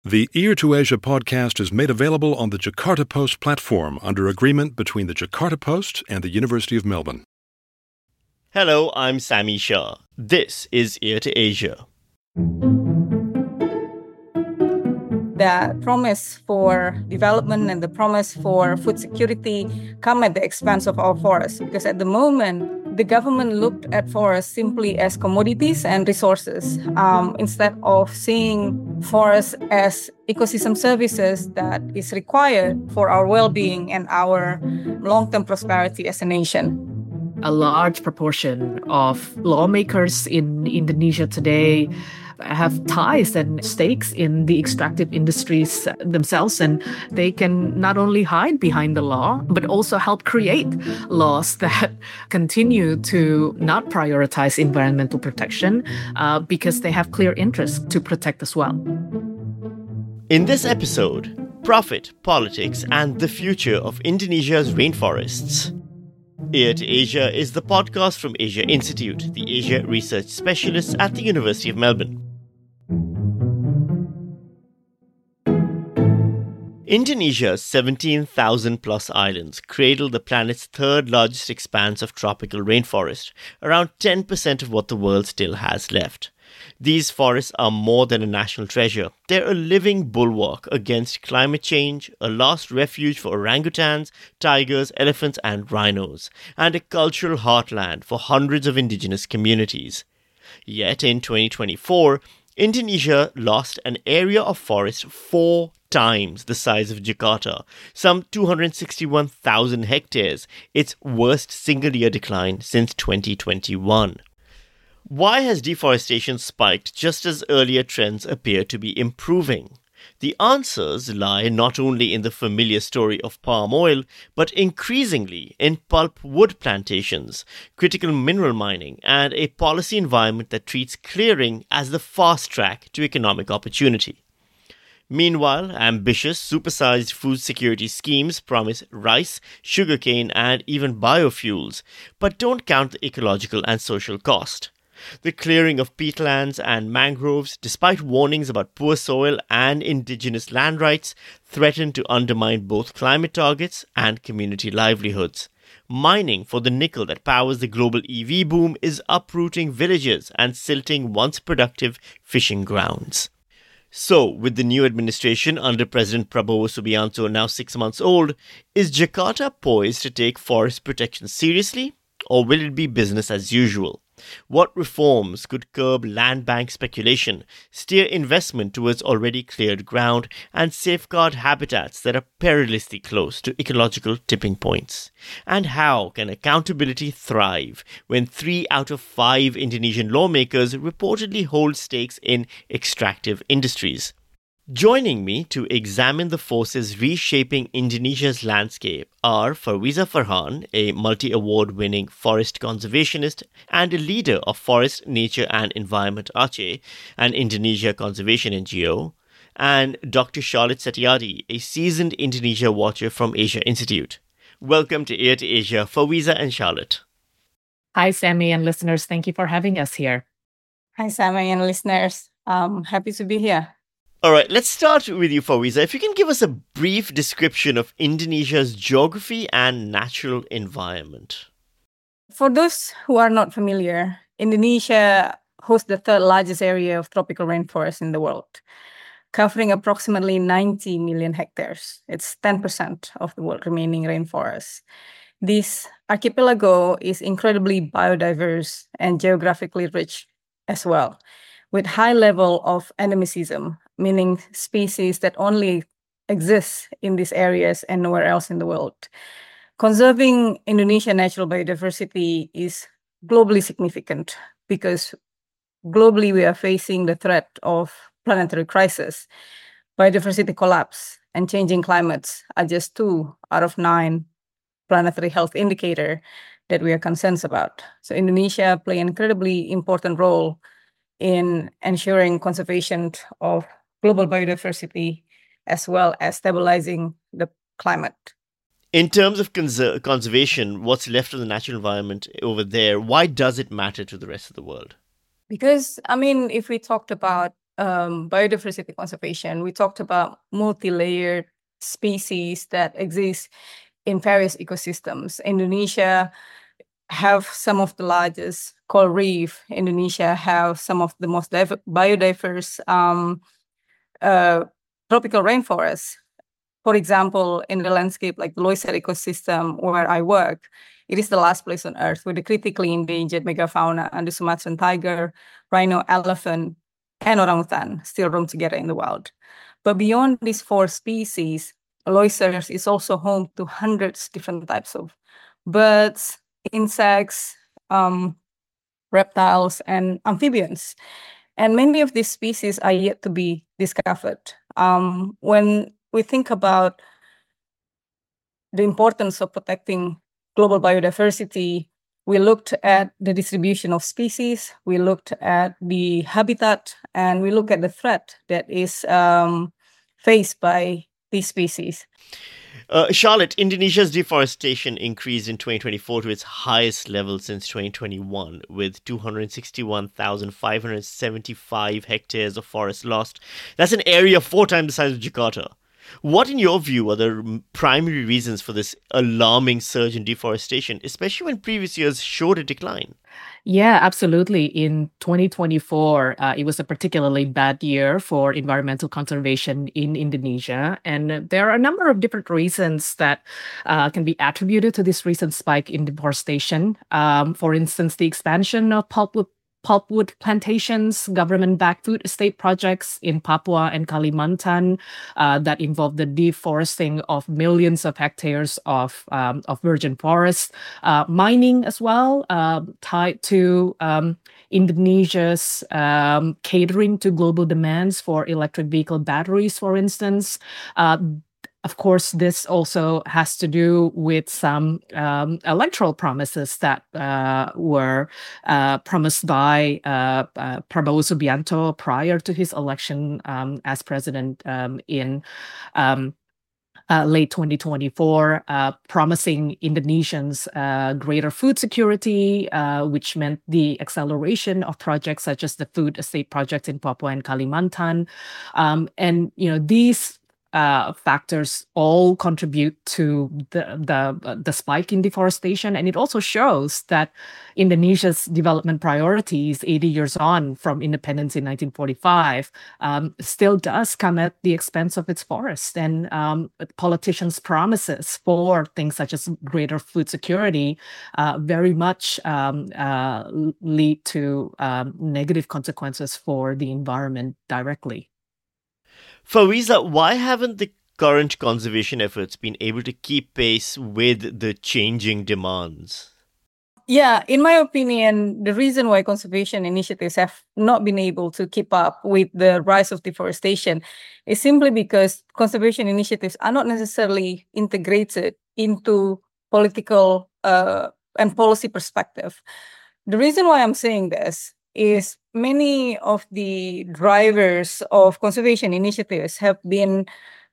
The Ear to Asia podcast is made available on the Jakarta Post platform under agreement between the Jakarta Post and the University of Melbourne. Hello, I'm Sami Shah. This is Ear to Asia. The promise for development and the promise for food security come at the expense of our forests, because at the moment, the government looked at forests simply as commodities and resources, instead of seeing forests as ecosystem services that is required for our well-being and our long-term prosperity as a nation. A large proportion of lawmakers in Indonesia today have ties and stakes in the extractive industries themselves, and they can not only hide behind the law, but also help create laws that continue to not prioritize environmental protection because they have clear interests to protect as well. In this episode, profit, politics, and the future of Indonesia's rainforests. Ear to Asia is the podcast from Asia Institute, the Asia research specialists at the University of Melbourne. Indonesia's 17,000 plus islands cradle the planet's third largest expanse of tropical rainforest, around 10% of what the world still has left. These forests are more than a national treasure. They're a living bulwark against climate change, a last refuge for orangutans, tigers, elephants, and rhinos, and a cultural heartland for hundreds of indigenous communities. Yet in 2024, Indonesia lost an area of forest 4 times the size of Jakarta, some 261,000 hectares, its worst single-year decline since 2021. Why has deforestation spiked just as earlier trends appear to be improving? The answers lie not only in the familiar story of palm oil, but increasingly in pulp wood plantations, critical mineral mining, and a policy environment that treats clearing as the fast track to economic opportunity. Meanwhile, ambitious, supersized food security schemes promise rice, sugarcane, and even biofuels, but don't count the ecological and social cost. The clearing of peatlands and mangroves, despite warnings about poor soil and indigenous land rights, threaten to undermine both climate targets and community livelihoods. Mining for the nickel that powers the global EV boom is uprooting villages and silting once productive fishing grounds. So, with the new administration under President Prabowo Subianto now 6 months old, is Jakarta poised to take forest protection seriously, or will it be business as usual? What reforms could curb land bank speculation, steer investment towards already cleared ground, and safeguard habitats that are perilously close to ecological tipping points? And how can accountability thrive when 3 out of 5 Indonesian lawmakers reportedly hold stakes in extractive industries? Joining me to examine the forces reshaping Indonesia's landscape are Farwiza Farhan, a multi-award-winning forest conservationist and a leader of Forest, Nature and Environment Aceh, an Indonesia conservation NGO, and Dr. Charlotte Setiadi, a seasoned Indonesia watcher from Asia Institute. Welcome to Ear to Asia, Farwiza and Charlotte. Hi, Sami and listeners. Thank you for having us here. Hi, Sami and listeners. Happy to be here. All right, let's start with you, Farwiza. If you can give us a brief description of Indonesia's geography and natural environment. For those who are not familiar, Indonesia hosts the third largest area of tropical rainforest in the world, covering approximately 90 million hectares. It's 10% of the world's remaining rainforest. This archipelago is incredibly biodiverse and geographically rich as well, with high level of endemicism, meaning species that only exist in these areas and nowhere else in the world. Conserving Indonesian natural biodiversity is globally significant because globally we are facing the threat of planetary crisis. Biodiversity collapse and changing climates are just 2 out of 9 planetary health indicators that we are concerned about. So Indonesia plays an incredibly important role in ensuring conservation of global biodiversity as well as stabilizing the climate. In terms of conservation, what's left of the natural environment over there, why does it matter to the rest of the world? Because, if we talked about biodiversity conservation, we talked about multi-layered species that exist in various ecosystems. Indonesia have some of the largest coral reef. Indonesia have some of the most biodiverse tropical rainforests. For example, in the landscape like the Loiser ecosystem where I work, it is the last place on Earth where the critically endangered megafauna and the Sumatran tiger, rhino, elephant, and orangutan still roam together in the wild. But beyond these 4 species, Loiser is also home to hundreds different types of birds, insects, reptiles, and amphibians. And many of these species are yet to be discovered. When we think about the importance of protecting global biodiversity, we looked at the distribution of species, we looked at the habitat, and we look at the threat that is faced by these species. Charlotte, Indonesia's deforestation increased in 2024 to its highest level since 2021, with 261,575 hectares of forest lost. That's an area 4 times the size of Jakarta. What, in your view, are the primary reasons for this alarming surge in deforestation, especially when previous years showed a decline? Yeah, absolutely. In 2024, it was a particularly bad year for environmental conservation in Indonesia. And there are a number of different reasons that can be attributed to this recent spike in deforestation. For instance, the expansion of pulpwood plantations, government-backed food estate projects in Papua and Kalimantan that involve the deforesting of millions of hectares of virgin forests, mining as well, tied to Indonesia's catering to global demands for electric vehicle batteries, for instance. Of course, this also has to do with some electoral promises that were promised by Prabowo Subianto prior to his election as president in late 2024, promising Indonesians greater food security, which meant the acceleration of projects such as the food estate projects in Papua and Kalimantan. And these factors all contribute to the spike in deforestation, and it also shows that Indonesia's development priorities 80 years on from independence in 1945 still does come at the expense of its forests. And politicians' promises for things such as greater food security very much lead to negative consequences for the environment directly. Fawzia, why haven't the current conservation efforts been able to keep pace with the changing demands? Yeah, in my opinion, the reason why conservation initiatives have not been able to keep up with the rise of deforestation is simply because conservation initiatives are not necessarily integrated into political and policy perspective. The reason why I'm saying this is many of the drivers of conservation initiatives have been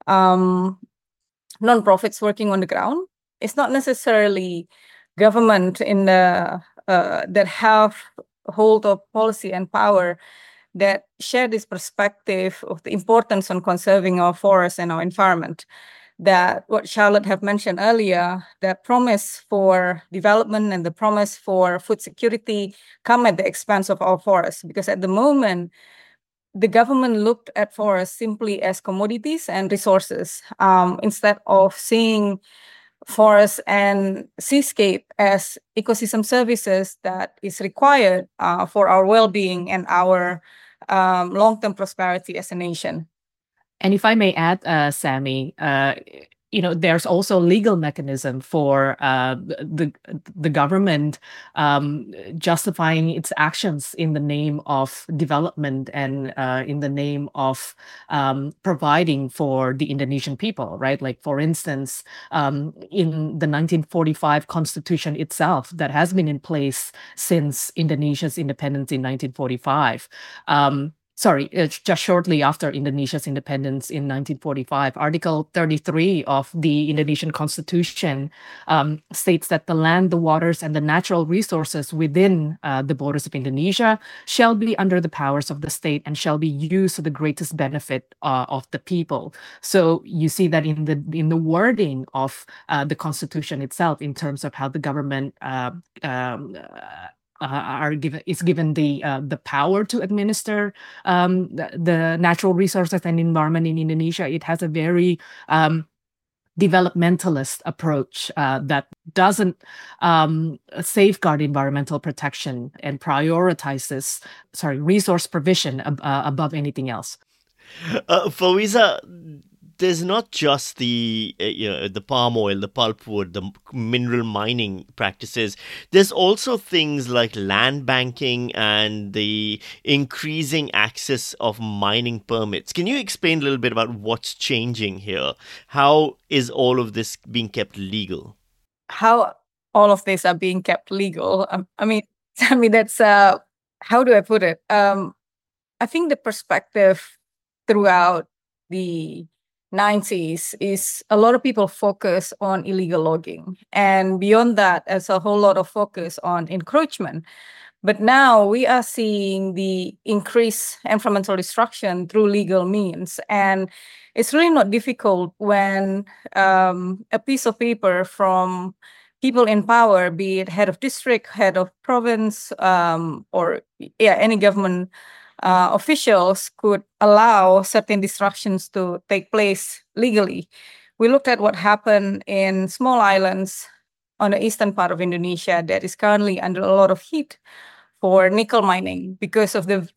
nonprofits working on the ground. It's not necessarily government in the that have hold of policy and power that share this perspective of the importance on conserving our forests and our environment. That what Charlotte have mentioned earlier, the promise for development and the promise for food security come at the expense of our forests, because at the moment, the government looked at forests simply as commodities and resources instead of seeing forests and seascape as ecosystem services that is required for our well-being and our long-term prosperity as a nation. And if I may add, Sammy, there's also legal mechanism for the government justifying its actions in the name of development and in the name of providing for the Indonesian people, right? Like, for instance, in the 1945 Constitution itself that has been in place since Indonesia's independence in 1945, just shortly after Indonesia's independence in 1945, Article 33 of the Indonesian Constitution states that the land, the waters, and the natural resources within the borders of Indonesia shall be under the powers of the state and shall be used to the greatest benefit of the people. So you see that in the wording of the Constitution itself, in terms of how the government is given the power to administer the natural resources and environment in Indonesia. It has a very developmentalist approach that doesn't safeguard environmental protection and prioritizes resource provision above anything else. Faweza, there's not just the palm oil, the pulpwood, the mineral mining practices. There's also things like land banking and the increasing access of mining permits. Can you explain a little bit about what's changing here? How is all of this being kept legal? How all of this are being kept legal? I mean, that's how do I put it? I think the perspective throughout the 90s is a lot of people focus on illegal logging. And beyond that, there's a whole lot of focus on encroachment. But now we are seeing the increased environmental destruction through legal means. And it's really not difficult when a piece of paper from people in power, be it head of district, head of province, or any government officials could allow certain destructions to take place legally. We looked at what happened in small islands on the eastern part of Indonesia that is currently under a lot of heat for nickel mining because of the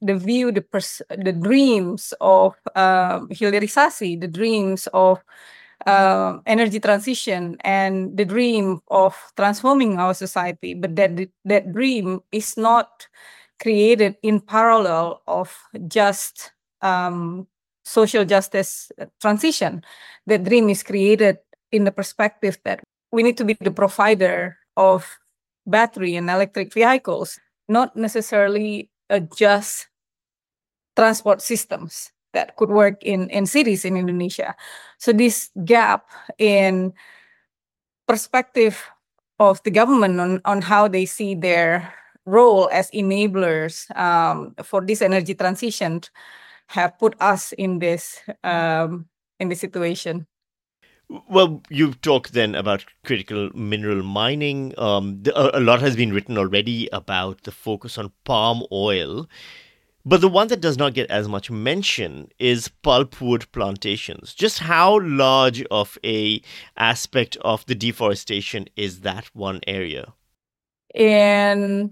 dreams of hilirisasi, the dreams of energy transition, and the dream of transforming our society. But that dream is not created in parallel of just social justice transition. The dream is created in the perspective that we need to be the provider of battery and electric vehicles, not necessarily just transport systems that could work in cities in Indonesia. So this gap in perspective of the government on how they see their role as enablers for this energy transition have put us in this situation. Well, you've talked then about critical mineral mining. A lot has been written already about the focus on palm oil. But the one that does not get as much mention is pulpwood plantations. Just how large of a aspect of the deforestation is that one area? In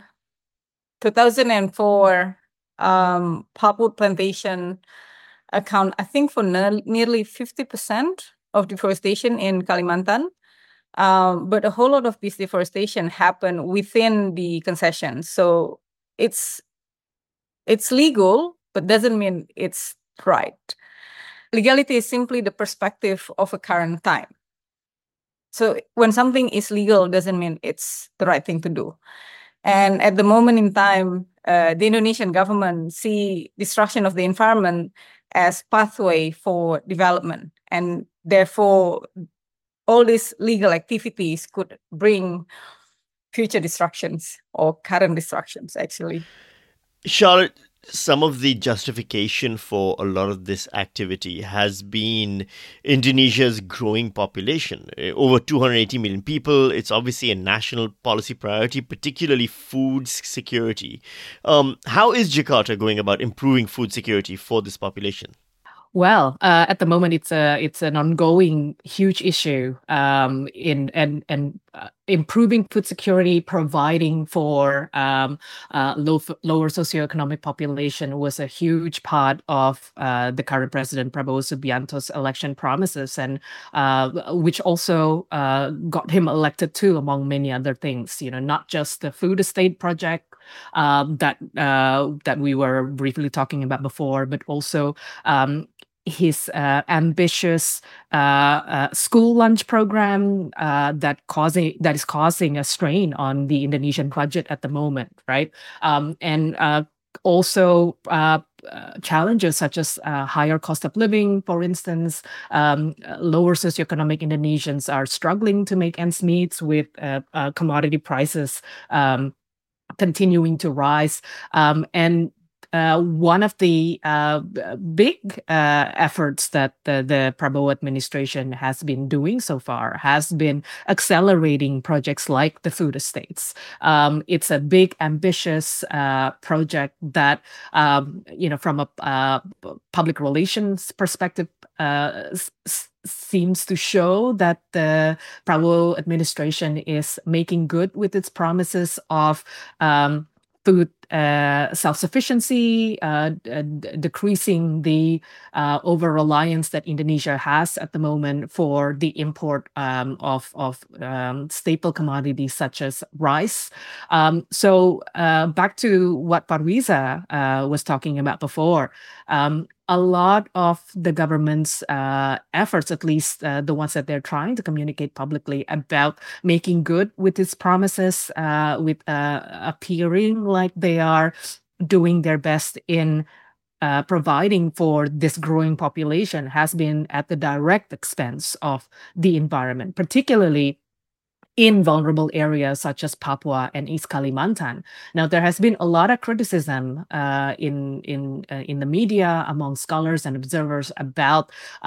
2004, pulpwood plantation account, I think, for nearly 50% of deforestation in Kalimantan. But a whole lot of this deforestation happened within the concession. So it's legal, but doesn't mean it's right. Legality is simply the perspective of a current time. So when something is legal, doesn't mean it's the right thing to do. And at the moment in time, the Indonesian government see destruction of the environment as pathway for development. And therefore, all these legal activities could bring future destructions or current destructions, actually. Charlotte, some of the justification for a lot of this activity has been Indonesia's growing population. Over 280 million people. It's obviously a national policy priority, particularly food security. How is Jakarta going about improving food security for this population? Well, at the moment, it's an ongoing huge issue in improving food security, providing for lower socioeconomic population was a huge part of the current President Prabowo Subianto's election promises, and which also got him elected too, among many other things. You know, not just the food estate project that we were briefly talking about before, but also his ambitious school lunch program that is causing a strain on the Indonesian budget at the moment, right? And also challenges such as higher cost of living, for instance. Lower socioeconomic Indonesians are struggling to make ends meet with commodity prices continuing to rise. And one of the big efforts that the Prabowo administration has been doing so far has been accelerating projects like the food estates. It's a big, ambitious project that, from a public relations perspective, seems to show that the Prabowo administration is making good with its promises of food self-sufficiency, decreasing the over-reliance that Indonesia has at the moment for the import of staple commodities such as rice. So back to what Parwiza was talking about before, a lot of the government's efforts, at least the ones that they're trying to communicate publicly about making good with its promises, with appearing like they are doing their best in providing for this growing population, has been at the direct expense of the environment, particularly in vulnerable areas such as Papua and East Kalimantan. Now, there has been a lot of criticism in the media among scholars and observers about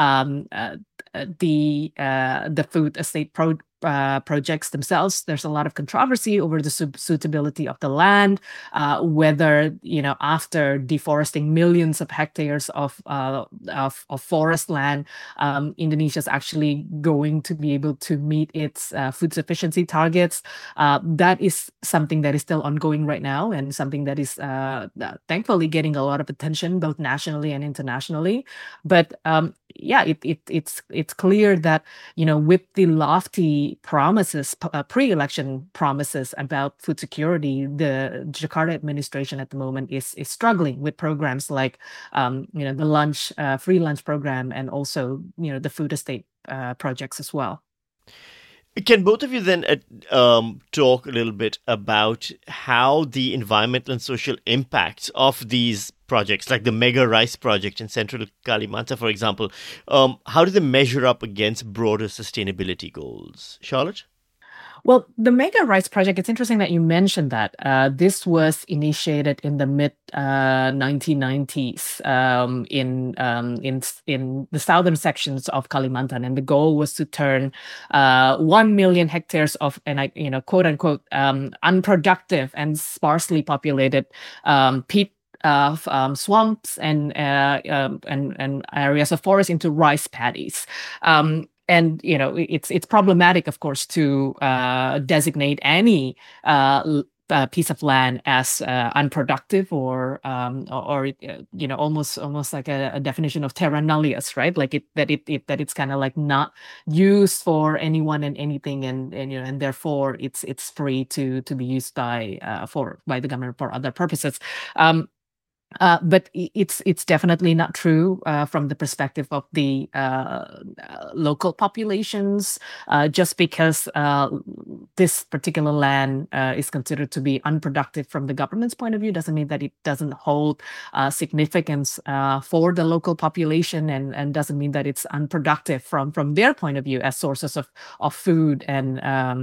the food estate projects themselves. There's a lot of controversy over the suitability of the land, whether after deforesting millions of hectares of forest land, Indonesia is actually going to be able to meet its food sufficiency targets. That is something that is still ongoing right now, and something that is thankfully getting a lot of attention both nationally and internationally. But it's clear that with the lofty promises, pre-election promises about food security, the Jakarta administration at the moment is struggling with programs like the free lunch program, and also the food estate projects as well. Can both of you then talk a little bit about how the environmental and social impacts of these projects, like the Mega Rice Project in central Kalimantan, for example, how do they measure up against broader sustainability goals? Charlotte? Well, the Mega Rice Project, it's interesting that you mentioned that. This was initiated in the mid-1990s in the southern sections of Kalimantan, and the goal was to turn 1 million hectares of, and quote unquote, unproductive and sparsely populated peat swamps and areas of forest into rice paddies. And it's problematic, of course, to designate any piece of land as unproductive or almost like a definition of terra nullius, right? Like that it's kind of like not used for anyone and anything, and therefore it's free to be used by the government for other purposes. But it's definitely not true from the perspective of the local populations. Just because this particular land is considered to be unproductive from the government's point of view doesn't mean that it doesn't hold significance for the local population, and doesn't mean that it's unproductive from their point of view as sources of food and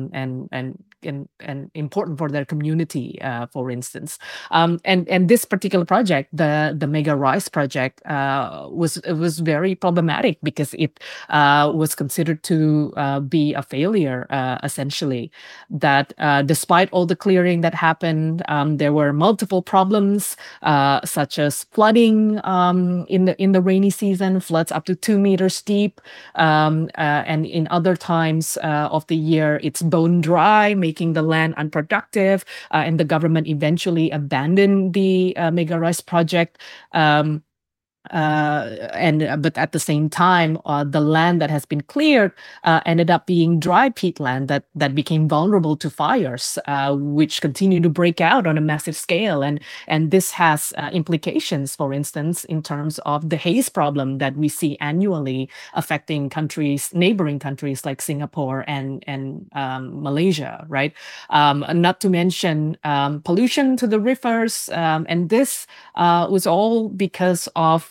important for their community, for instance. And this particular project, the Mega Rice Project, was very problematic because it was considered to be a failure, essentially. That despite all the clearing that happened, there were multiple problems, such as flooding in the rainy season, floods up to 2 meters deep, and in other times of the year, it's bone dry, making the land unproductive, and the government eventually abandoned the Mega Rice Project. But at the same time, the land that has been cleared ended up being dry peatland that became vulnerable to fires, which continue to break out on a massive scale. And this has implications, for instance, in terms of the haze problem that we see annually affecting neighboring countries like Singapore and Malaysia, right? Not to mention pollution to the rivers, and this was all because of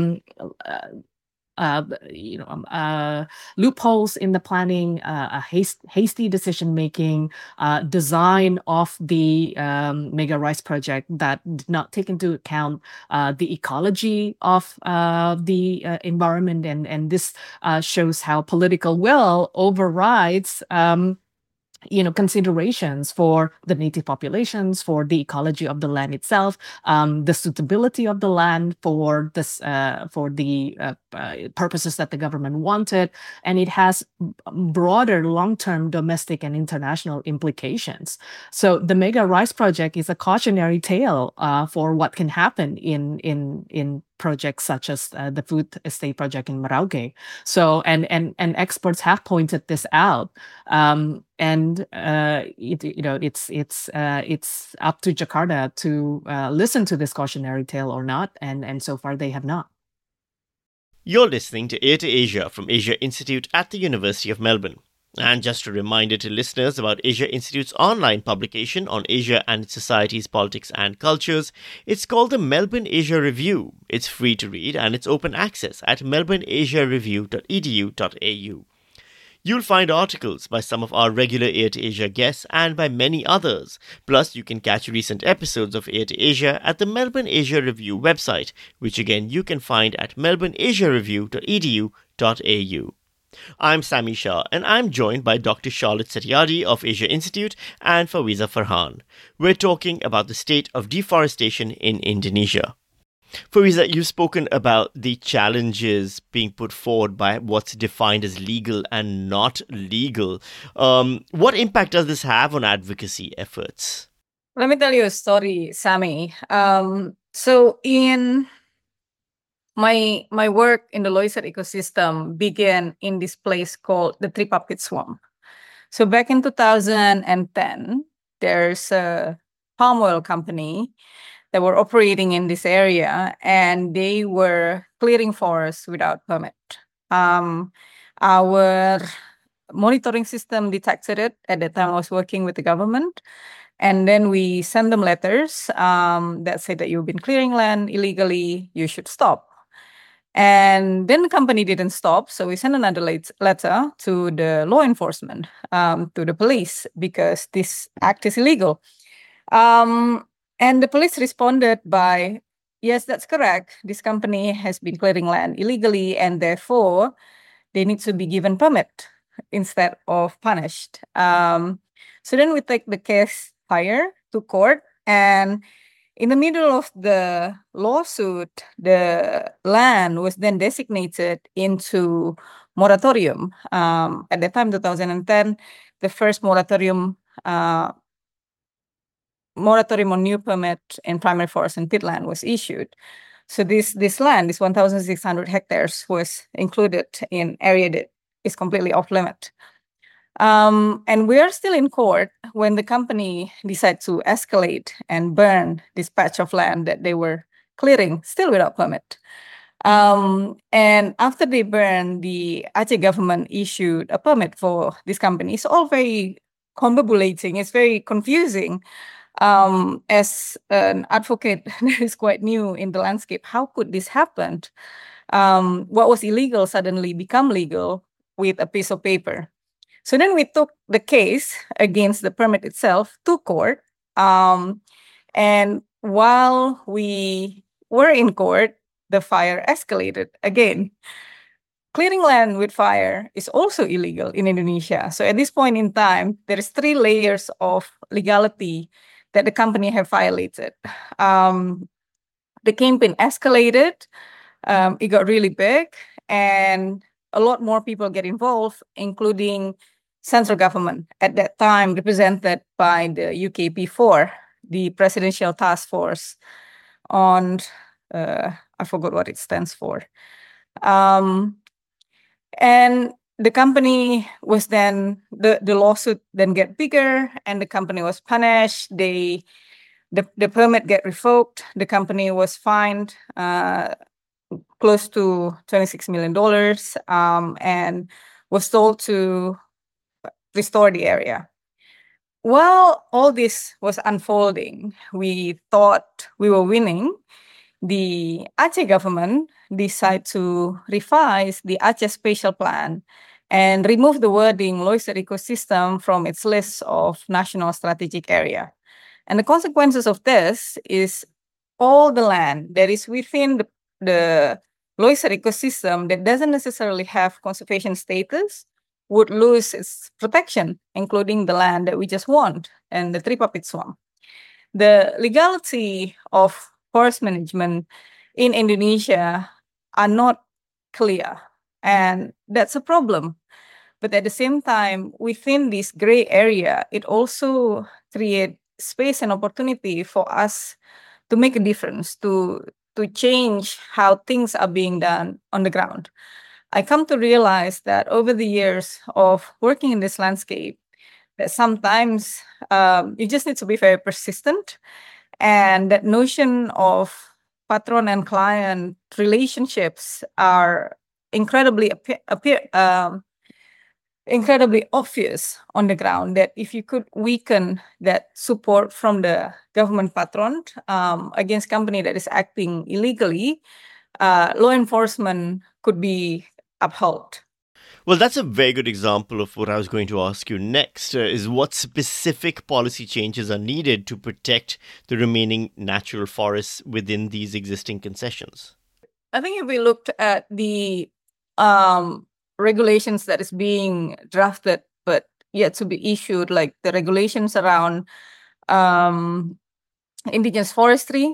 loopholes in the planning, hasty decision making, design of the Mega Rise project that did not take into account the ecology of the environment, and this shows how political will overrides considerations for the native populations, for the ecology of the land itself, the suitability of the land for this, for the purposes that the government wanted, and it has broader long-term domestic and international implications. So the Mega Rise project is a cautionary tale for what can happen in projects such as the food estate project in Merauke. So and experts have pointed this out. It's up to Jakarta to listen to this cautionary tale or not, and so far they have not. You're listening to Ear to Asia from Asia Institute at the University of Melbourne. And just a reminder to listeners about Asia Institute's online publication on Asia and its societies, politics and cultures. It's called the Melbourne Asia Review. It's free to read and it's open access at melbourneasiareview.edu.au. You'll find articles by some of our regular Ear to Asia guests and by many others. Plus, you can catch recent episodes of Ear to Asia at the Melbourne Asia Review website, which again you can find at melbourneasiareview.edu.au. I'm Sami Shah, and I'm joined by Dr. Charlotte Setiade of Asia Institute and Fawiza Farhan. We're talking about the state of deforestation in Indonesia. Fawiza, you've spoken about the challenges being put forward by what's defined as legal and not legal. What impact does this have on advocacy efforts? Let me tell you a story, Sami. So in my work in the Loisat ecosystem began in this place called the Tripapit Swamp. So back in 2010, there's a palm oil company that were operating in this area, and they were clearing forests without permit. Our monitoring system detected it. At the time, I was working with the government. And then we sent them letters that say that you've been clearing land illegally, you should stop. And then the company didn't stop. So we sent another letter to the law enforcement, to the police, because this act is illegal. And the police responded by, yes, that's correct. This company has been clearing land illegally, and therefore they need to be given permit instead of punished. So then we take the case higher to court, and in the middle of the lawsuit, the land was then designated into moratorium. At the time, 2010, the first moratorium on new permit in primary forest and peatland was issued. So this land, this 1,600 hectares, was included in area that is completely off limit. And we are still in court when the company decided to escalate and burn this patch of land that they were clearing, still without permit. And after they burned, the Aceh government issued a permit for this company. It's all very convoluting. It's very confusing. As an advocate that is quite new in the landscape, how could this happen? What was illegal suddenly become legal with a piece of paper. So then we took the case against the permit itself to court. And while we were in court, the fire escalated again. Clearing land with fire is also illegal in Indonesia. So at this point in time, there is 3 layers of legality that the company have violated. The campaign escalated. It got really big, and a lot more people get involved, including central government at that time, represented by the UKP4, the Presidential Task Force on I forgot what it stands for. And the company was then, the lawsuit then get bigger, and the company was punished. The permit get revoked. The company was fined close to $26 million, and was told to restore the area. While all this was unfolding, we thought we were winning. The Aceh government decided to revise the Aceh Spatial Plan and remove the wording Loiser ecosystem from its list of national strategic area. And the consequences of this is all the land that is within the Loiser ecosystem that doesn't necessarily have conservation status would lose its protection, including the land that we just won and the Tripapit Swamp. The legality of forest management in Indonesia are not clear, and that's a problem. But at the same time, within this gray area, it also creates space and opportunity for us to make a difference, to change how things are being done on the ground. I come to realize that over the years of working in this landscape, that sometimes you just need to be very persistent, and that notion of patron and client relationships are incredibly obvious on the ground, that if you could weaken that support from the government patron against company that is acting illegally, law enforcement could be upheld. Well, that's a very good example of what I was going to ask you next, is what specific policy changes are needed to protect the remaining natural forests within these existing concessions? I think if we looked at the regulations that is being drafted but yet to be issued, like the regulations around indigenous forestry,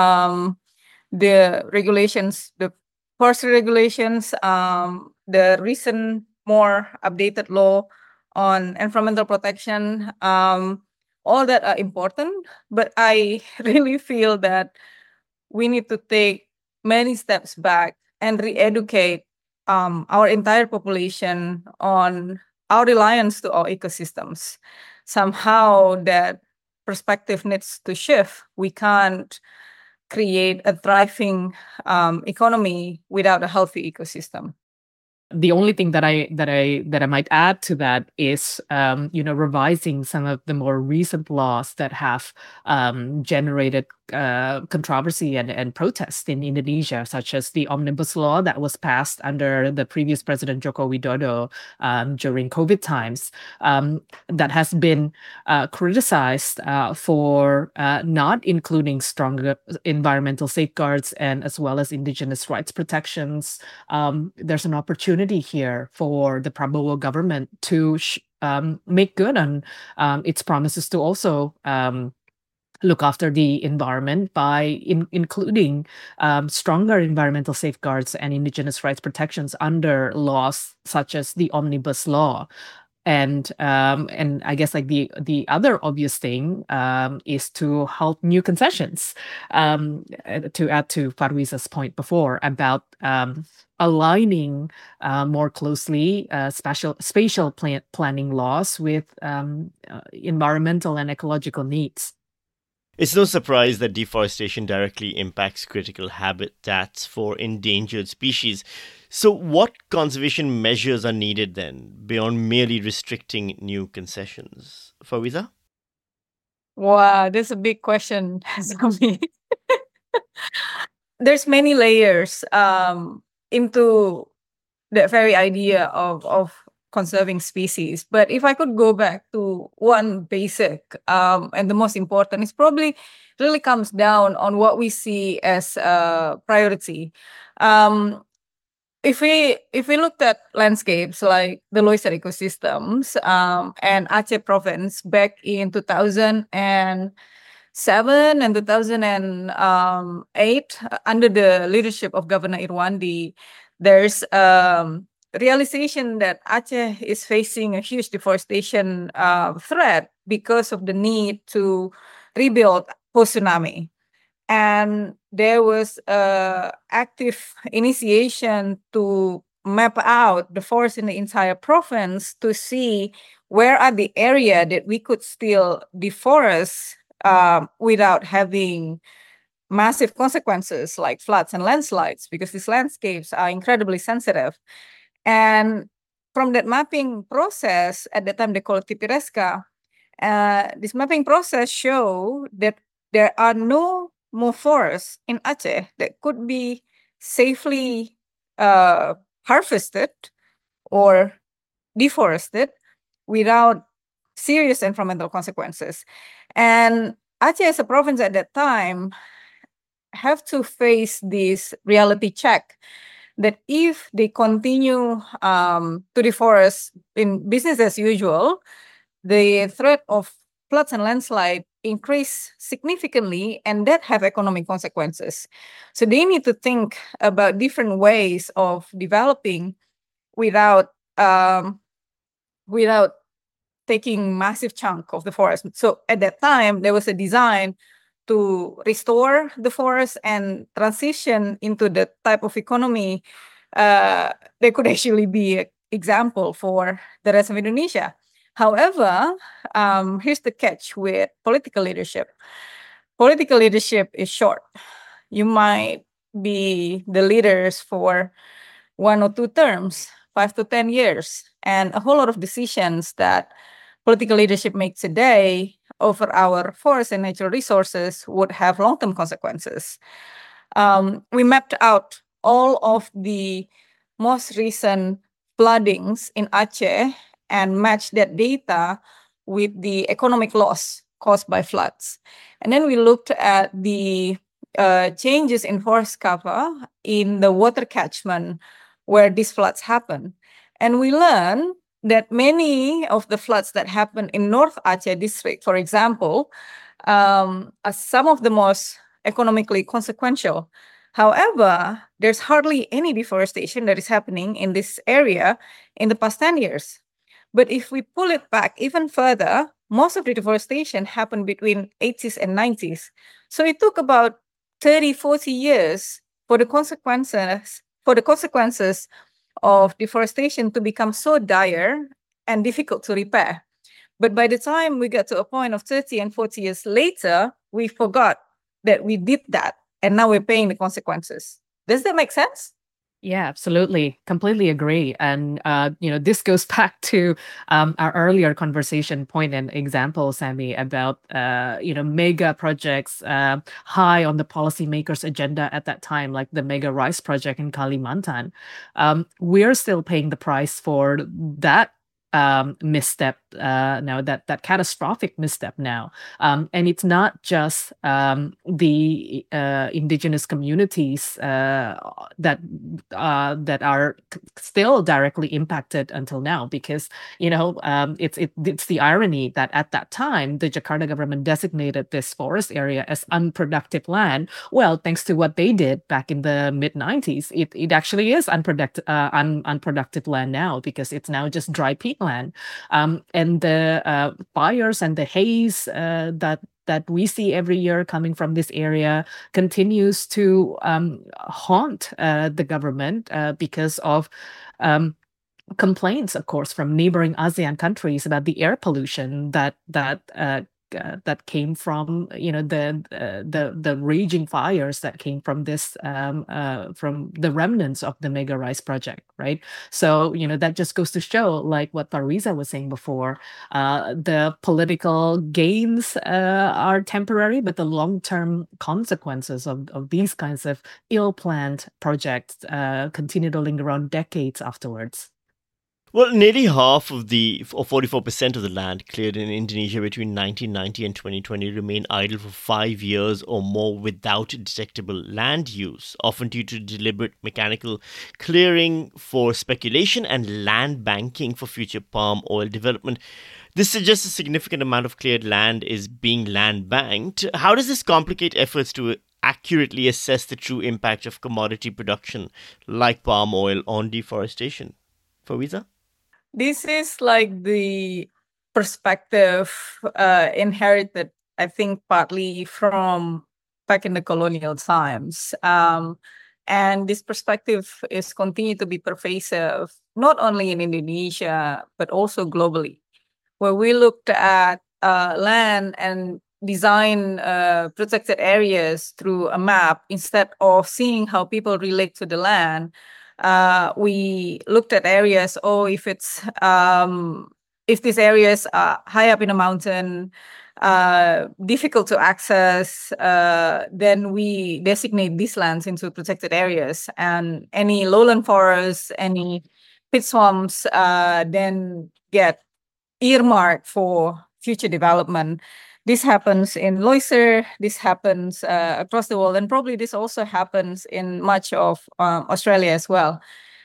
the regulations, the forestry regulations, the recent more updated law on environmental protection, all that are important. But I really feel that we need to take many steps back and re-educate our entire population on our reliance to our ecosystems. Somehow that perspective needs to shift. We can't create a thriving economy without a healthy ecosystem. The only thing that I might add to that is, revising some of the more recent laws that have generated controversy and protest in Indonesia, such as the Omnibus Law that was passed under the previous President Joko Widodo during COVID times, that has been criticized for not including stronger environmental safeguards and as well as indigenous rights protections. There's an opportunity here for the Prabowo government to make good on its promises to also look after the environment by including stronger environmental safeguards and indigenous rights protections under laws such as the Omnibus Law. And I guess like the other obvious thing is to help new concessions. To add to Farwiza's point before about aligning more closely spatial planning laws with environmental and ecological needs. It's no surprise that deforestation directly impacts critical habitats for endangered species. So what conservation measures are needed then, beyond merely restricting new concessions? Farwiza? Wow, that's a big question, Zoe. There's many layers into the very idea of conserving species. But if I could go back to one basic and the most important, it's probably really comes down on what we see as a priority. If we looked at landscapes like the Loiser ecosystems and Aceh province back in 2007 and 2008, under the leadership of Governor Irwandi, there's realization that Aceh is facing a huge deforestation threat because of the need to rebuild post-tsunami. And there was a active initiation to map out the forest in the entire province to see where are the area that we could still deforest without having massive consequences like floods and landslides, because these landscapes are incredibly sensitive. And from that mapping process, at the time they called it Tipiresca, this mapping process showed that there are no more forests in Aceh that could be safely harvested or deforested without serious environmental consequences. And Aceh as a province at that time have to face this reality check that if they continue to deforest in business as usual, the threat of floods and landslide increase significantly, and that have economic consequences. So they need to think about different ways of developing without without taking massive chunk of the forest. So at that time, there was a design to restore the forest and transition into the type of economy that could actually be an example for the rest of Indonesia. However, here's the catch with political leadership. Political leadership is short. You might be the leaders for 1 or 2 terms, 5 to 10 years, and a whole lot of decisions that political leadership makes today over our forests and natural resources would have long-term consequences. We mapped out all of the most recent floodings in Aceh and matched that data with the economic loss caused by floods. And then we looked at the changes in forest cover in the water catchment where these floods happen. And we learned that many of the floods that happen in North Aceh district, for example, are some of the most economically consequential. However, there's hardly any deforestation that is happening in this area in the past 10 years. But if we pull it back even further, most of the deforestation happened between 80s and 90s. So it took about 30, 40 years for the consequences of deforestation to become so dire and difficult to repair. But by the time we get to a point of 30 and 40 years later, we forgot that we did that, and now we're paying the consequences. Does that make sense? Yeah, absolutely. Completely agree. And, this goes back to our earlier conversation point and example, Sammy, about, mega projects high on the policymakers' agenda at that time, like the Mega Rice Project in Kalimantan. We're still paying the price for that misstep now, that catastrophic misstep now. And it's not just the indigenous communities that are still directly impacted until now, because it's the irony that at that time the Jakarta government designated this forest area as unproductive land. Well, thanks to what they did back in the mid-90s, it actually is unproductive land now, because it's now just dry peatland. And the fires and the haze that we see every year coming from this area continues to haunt the government because of complaints, of course, from neighboring ASEAN countries about the air pollution that came from the raging fires that came from this from the remnants of the Mega Rice project, right? So that just goes to show, like what Parwiza was saying before, the political gains are temporary, but the long-term consequences of these kinds of ill-planned projects continue to linger on decades afterwards. Well, nearly half of or 44% of the land cleared in Indonesia between 1990 and 2020 remain idle for 5 years or more without detectable land use, often due to deliberate mechanical clearing for speculation and land banking for future palm oil development. This suggests a significant amount of cleared land is being land banked. How does this complicate efforts to accurately assess the true impact of commodity production like palm oil on deforestation? Parwiza? This is like the perspective inherited, I think, partly from back in the colonial times. And this perspective is continued to be pervasive, not only in Indonesia, but also globally, where we looked at land and design protected areas through a map instead of seeing how people relate to the land. We looked at areas, if these areas are high up in a mountain, difficult to access, then we designate these lands into protected areas. And any lowland forests, any pit swamps, then get earmarked for future development. This happens in Loiser, this happens across the world, and probably this also happens in much of Australia as well.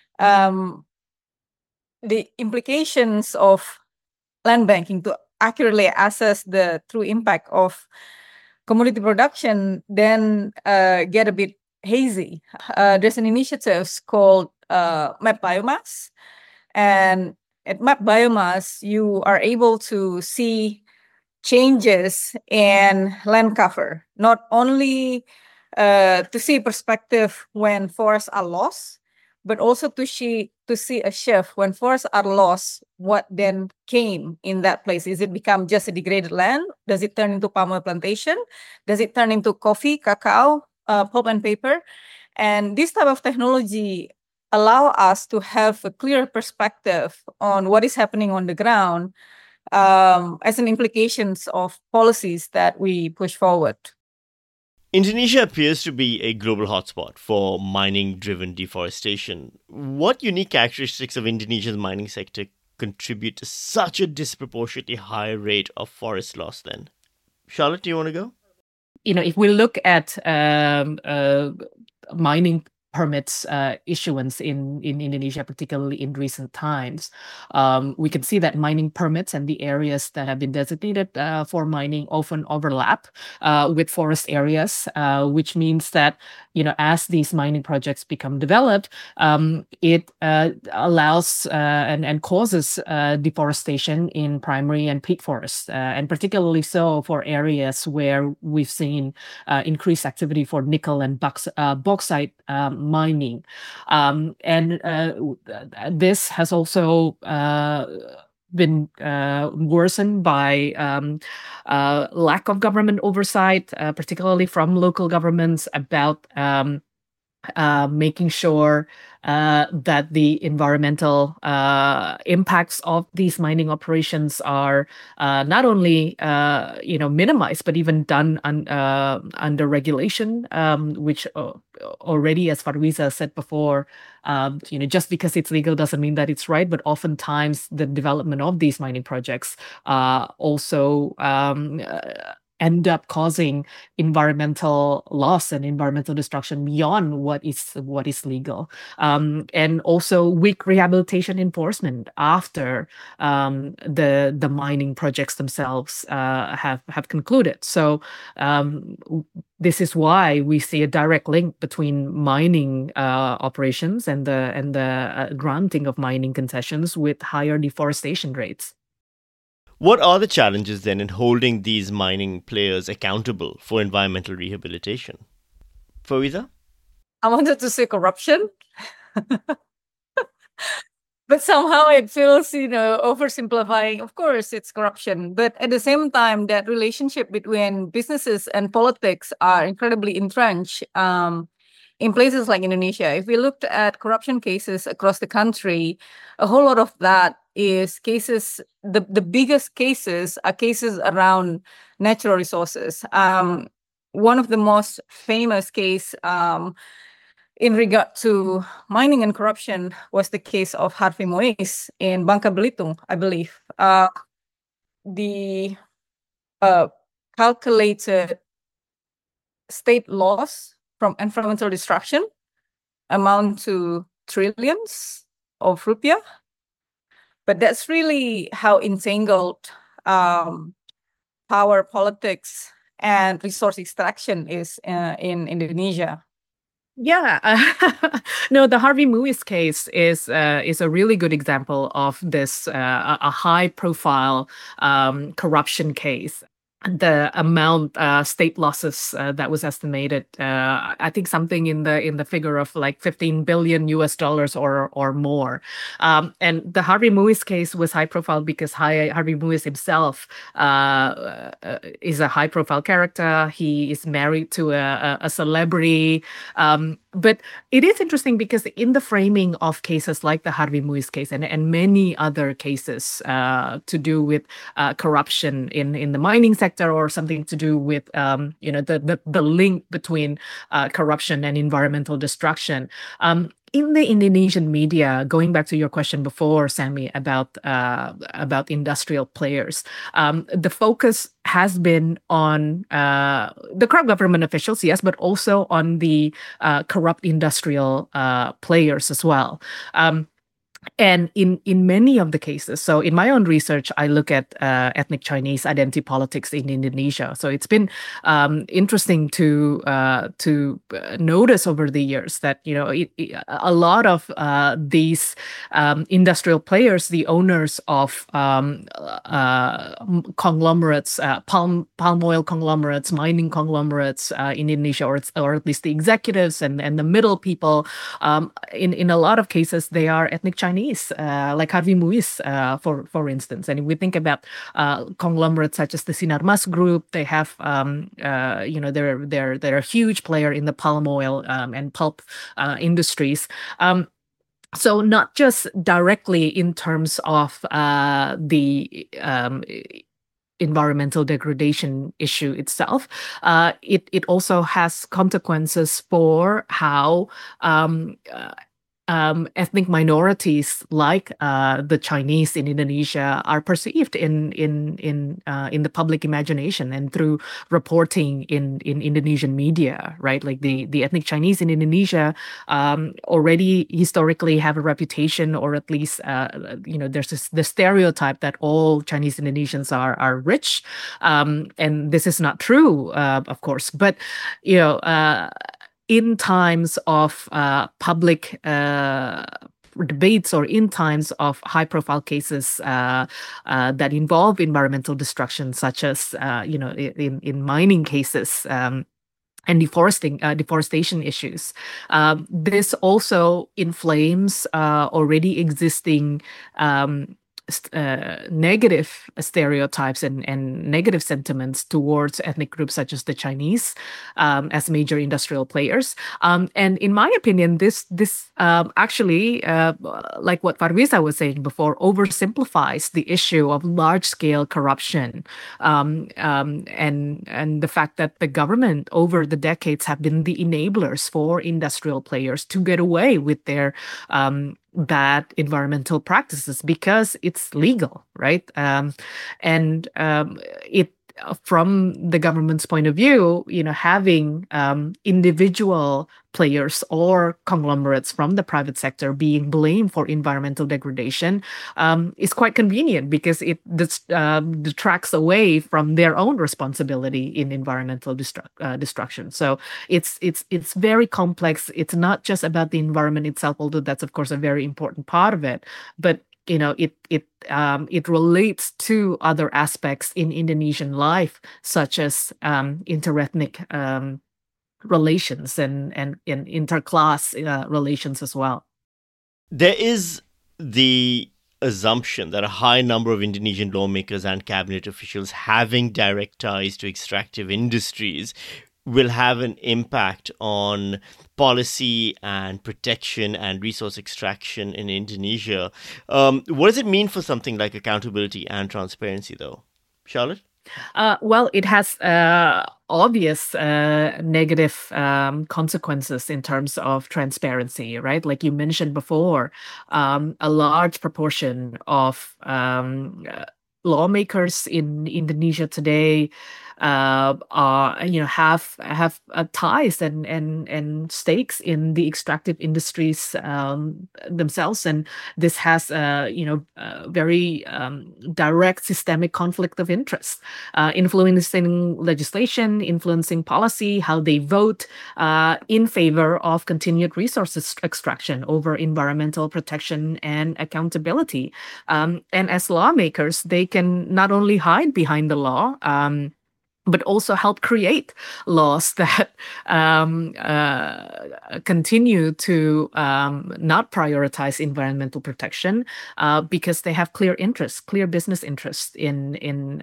The implications of land banking to accurately assess the true impact of commodity production then get a bit hazy. There's an initiative called Map Biomass, and at Map Biomass, you are able to see changes in land cover, not only to see perspective when forests are lost, but also to see a shift when forests are lost, what then came in that place. Is it become just a degraded land? Does it turn into palm oil plantation? Does it turn into coffee, cacao, pulp and paper? And this type of technology allow us to have a clear perspective on what is happening on the ground as an implications of policies that we push forward. Indonesia appears to be a global hotspot for mining-driven deforestation. What unique characteristics of Indonesia's mining sector contribute to such a disproportionately high rate of forest loss then? Charlotte, do you want to go? If we look at mining permits issuance in Indonesia, particularly in recent times, we can see that mining permits and the areas that have been designated for mining often overlap with forest areas, which means that as these mining projects become developed, it allows and causes deforestation in primary and peat forests, and particularly so for areas where we've seen increased activity for nickel and bauxite mining. And this has also been worsened by lack of government oversight, particularly from local governments, about making sure that the environmental impacts of these mining operations are not only minimized, but even done under regulation, which already, as Farwiza said before, just because it's legal doesn't mean that it's right. But oftentimes, the development of these mining projects also end up causing environmental loss and environmental destruction beyond what is legal, and also weak rehabilitation enforcement after the mining projects themselves have concluded. So this is why we see a direct link between mining operations and the granting of mining concessions with higher deforestation rates. What are the challenges then in holding these mining players accountable for environmental rehabilitation? Farwiza? I wanted to say corruption, but somehow it feels, oversimplifying. Of course, it's corruption, but at the same time, that relationship between businesses and politics are incredibly entrenched in places like Indonesia. If we looked at corruption cases across the country, a whole lot of that is cases, the biggest cases are cases around natural resources. One of the most famous case in regard to mining and corruption was the case of Harvey Moise in Bangka Belitung, I believe. The calculated state loss from environmental destruction amount to trillions of rupiah. But that's really how entangled power politics and resource extraction is in Indonesia. Yeah, no, the Harvey Moise case is a really good example of this, a high-profile corruption case. the amount state losses that was estimated. I think something in the figure of like $15 billion or more. And the Harvey Muiz case was high profile because Harvey Muiz himself is a high profile character. He is married to a celebrity. But it is interesting because in the framing of cases like the Harvey Muiz case and many other cases to do with corruption in the mining sector, or something to do with the link between corruption and environmental destruction. In the Indonesian media, going back to your question before, Sammy, about industrial players, the focus has been on the corrupt government officials, yes, but also on the corrupt industrial players as well. And in many of the cases, so in my own research, I look at ethnic Chinese identity politics in Indonesia. So it's been interesting to notice over the years that a lot of these industrial players, the owners of conglomerates, palm oil conglomerates, mining conglomerates in Indonesia, or at least the executives and the middle people, in a lot of cases they are ethnic Chinese. Like Harvey Muiz, for instance. And if we think about conglomerates such as the Sinarmas Group, they have, they're a huge player in the palm oil and pulp industries. So not just directly in terms of the environmental degradation issue itself, it also has consequences for how ethnic minorities like the Chinese in Indonesia are perceived in the public imagination and through reporting in Indonesian media, right? Like the ethnic Chinese in Indonesia already historically have a reputation, or at least there's the stereotype that all Chinese Indonesians are rich, and this is not true, of course, but in times of public debates, or in times of high-profile cases that involve environmental destruction, such as in mining cases and deforestation issues, this also inflames already existing negative stereotypes and negative sentiments towards ethnic groups such as the Chinese as major industrial players. And in my opinion, this actually, like what Farwiza was saying before, oversimplifies the issue of large-scale corruption, and the fact that the government over the decades have been the enablers for industrial players to get away with their bad environmental practices because it's legal, right? It from the government's point of view, having individual players or conglomerates from the private sector being blamed for environmental degradation is quite convenient, because it detracts away from their own responsibility in environmental destruction. So it's very complex. It's not just about the environment itself, although that's of course a very important part of it, but it relates to other aspects in Indonesian life, such as interethnic relations and interclass relations as well. There is the assumption that a high number of Indonesian lawmakers and cabinet officials having direct ties to extractive industries will have an impact on policy and protection and resource extraction in Indonesia. What does it mean for something like accountability and transparency, though? Charlotte? Well, it has obvious negative consequences in terms of transparency, right? Like you mentioned before, a large proportion of lawmakers in Indonesia today have ties and stakes in the extractive industries themselves, and this has very direct systemic conflict of interest, influencing legislation, influencing policy, how they vote in favor of continued resources extraction over environmental protection and accountability. And as lawmakers, they can not only hide behind the law, but also help create laws that continue to not prioritize environmental protection because they have clear interests, clear business interests in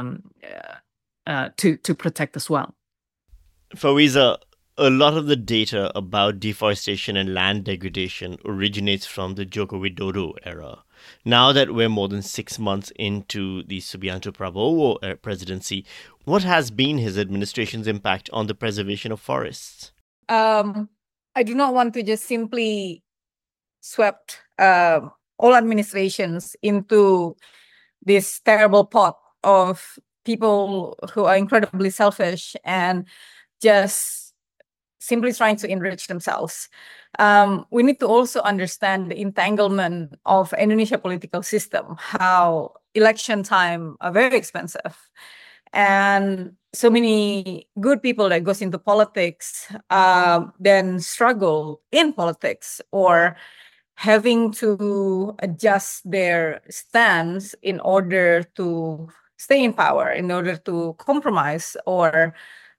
to protect as well. Faweza, a lot of the data about deforestation and land degradation originates from the Joko Widodo era. Now that we're more than 6 months into the Subianto Prabowo presidency, what has been his administration's impact on the preservation of forests? I do not want to just simply swept all administrations into this terrible pot of people who are incredibly selfish and just simply trying to enrich themselves. We need to also understand the entanglement of Indonesia political system, how election time are very expensive. And so many good people that goes into politics then struggle in politics or having to adjust their stance in order to stay in power, in order to compromise, or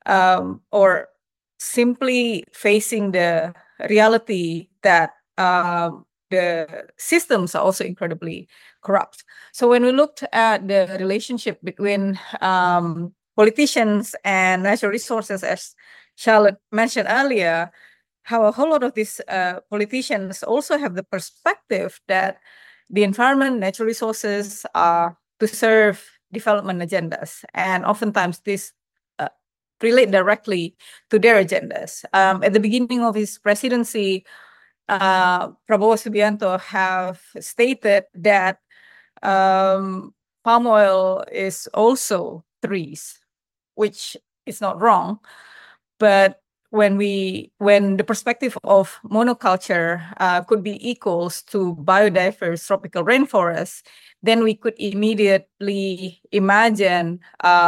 simply facing the reality that the systems are also incredibly corrupt. So when we looked at the relationship between politicians and natural resources, as Charlotte mentioned earlier, how a whole lot of these politicians also have the perspective that the environment, natural resources are to serve development agendas. And oftentimes this relate directly to their agendas. At the beginning of his presidency, Prabowo Subianto have stated that palm oil is also trees, which is not wrong. But when the perspective of monoculture could be equals to biodiverse tropical rainforests, then we could immediately imagine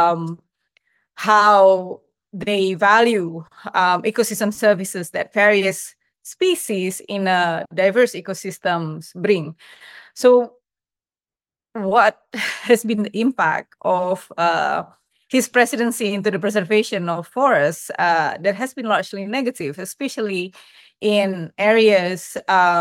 how they value ecosystem services that various species in a diverse ecosystems bring. So what has been the impact of his presidency into the preservation of forests? That has been largely negative, especially in areas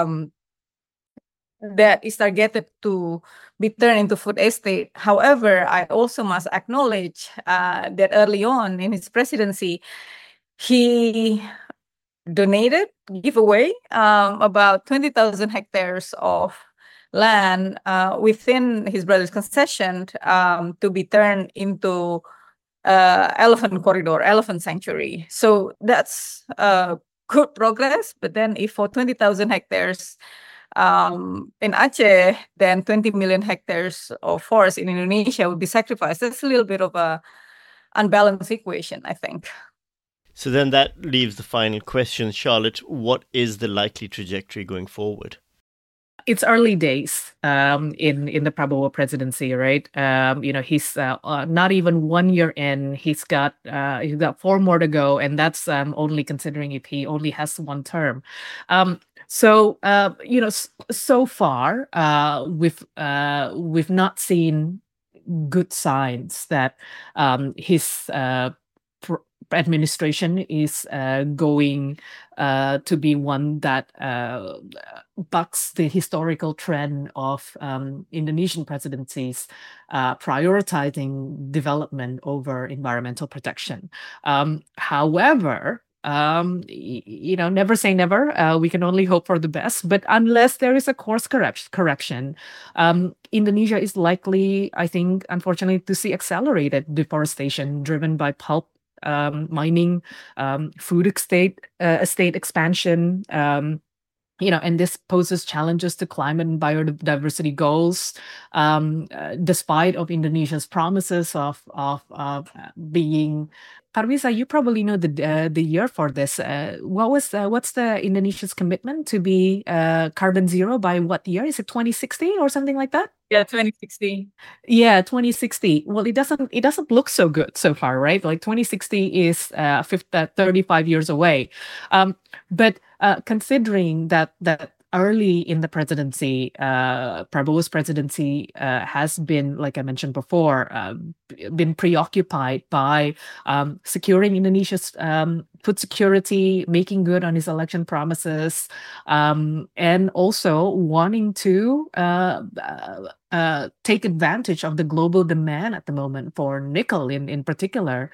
that is targeted to be turned into food estate. However, I also must acknowledge that early on in his presidency, he give away about 20,000 hectares of land within his brother's concession to be turned into elephant corridor, elephant sanctuary. So that's good progress. But then if for 20,000 hectares in Aceh, then 20 million hectares of forest in Indonesia would be sacrificed. That's a little bit of a unbalanced equation, I think. So then that leaves the final question, Charlotte. What is the likely trajectory going forward? It's early days in the Prabowo presidency, right? He's not even 1 year in. He's got 4 more to go, and that's only considering if he only has 1 term. So far we've not seen good signs that his administration is going to be one that bucks the historical trend of Indonesian presidencies prioritizing development over environmental protection. However, never say never. We can only hope for the best. But unless there is a course correction, Indonesia is likely, I think, unfortunately, to see accelerated deforestation driven by pulp mining, food estate expansion, and this poses challenges to climate and biodiversity goals, despite of Indonesia's promises of being. Parwiza, you probably know the year for this. What's the Indonesia's commitment to be carbon zero by what year? Is it 2060 or something like that? Yeah, 2060. Yeah, 2060. Well, it doesn't look so good so far, right? Like 2060 is 35 years away. But considering that early in the presidency, Prabowo's presidency has been, like I mentioned before, been preoccupied by securing Indonesia's food security, making good on his election promises, and also wanting to take advantage of the global demand at the moment for nickel in particular.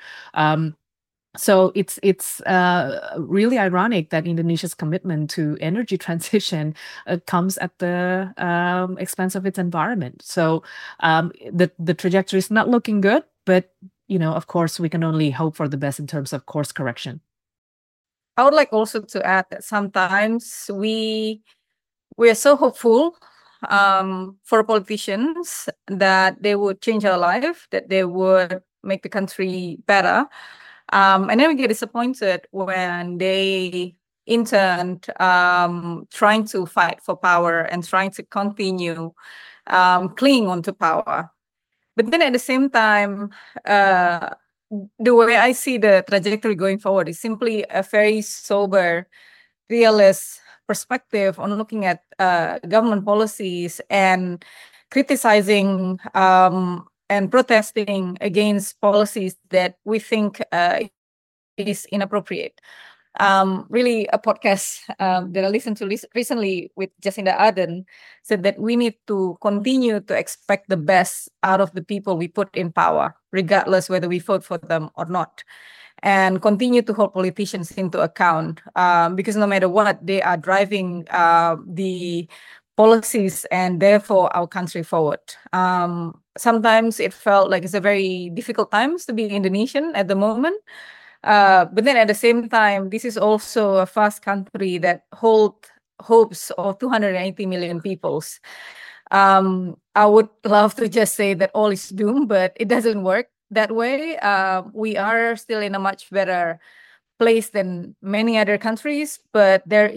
So it's really ironic that Indonesia's commitment to energy transition comes at the expense of its environment. So the trajectory is not looking good, but of course, we can only hope for the best in terms of course correction. I would like also to add that sometimes we are so hopeful for politicians that they would change our life, that they would make the country better. And then we get disappointed when they, in turn, trying to fight for power and trying to continue clinging onto power. But then at the same time, the way I see the trajectory going forward is simply a very sober, realist perspective on looking at government policies and criticizing and protesting against policies that we think is inappropriate. Really, a podcast that I listened to recently with Jacinda Ardern said that we need to continue to expect the best out of the people we put in power, regardless whether we vote for them or not, and continue to hold politicians into account, because no matter what, they are driving the policies and therefore our country forward. Sometimes it felt like it's a very difficult times to be Indonesian at the moment. But then at the same time, this is also a vast country that holds hopes of 280 million peoples. I would love to just say that all is doomed, but it doesn't work that way. We are still in a much better place than many other countries, but there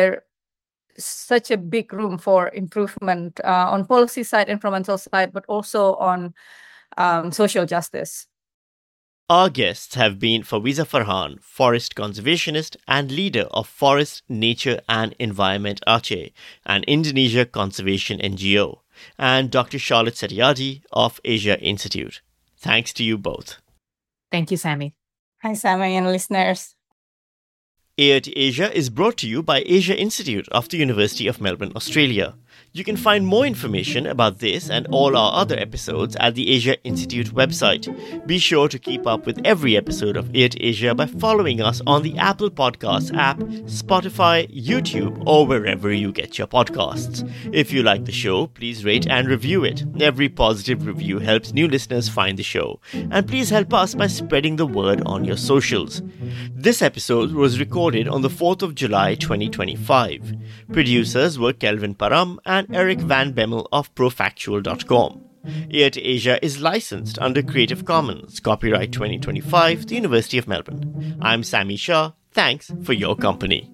such a big room for improvement on policy side, environmental side, but also on social justice. Our guests have been Fawiza Farhan, forest conservationist and leader of Forest, Nature and Environment Aceh, an Indonesia conservation NGO, and Dr. Charlotte Setiadi of Asia Institute. Thanks to you both. Thank you, Sammy. Hi, Sammy and listeners. Air to Asia is brought to you by Asia Institute of the University of Melbourne, Australia. You can find more information about this and all our other episodes at the Asia Institute website. Be sure to keep up with every episode of Air to Asia by following us on the Apple Podcasts app, Spotify, YouTube, or wherever you get your podcasts. If you like the show, please rate and review it. Every positive review helps new listeners find the show. And please help us by spreading the word on your socials. This episode was recorded on the 4th of July 2025. Producers were Kelvin Param and Eric Van Bemmel of Profactual.com. Air to Asia is licensed under Creative Commons, copyright 2025, the University of Melbourne. I'm Sammy Shah. Thanks for your company.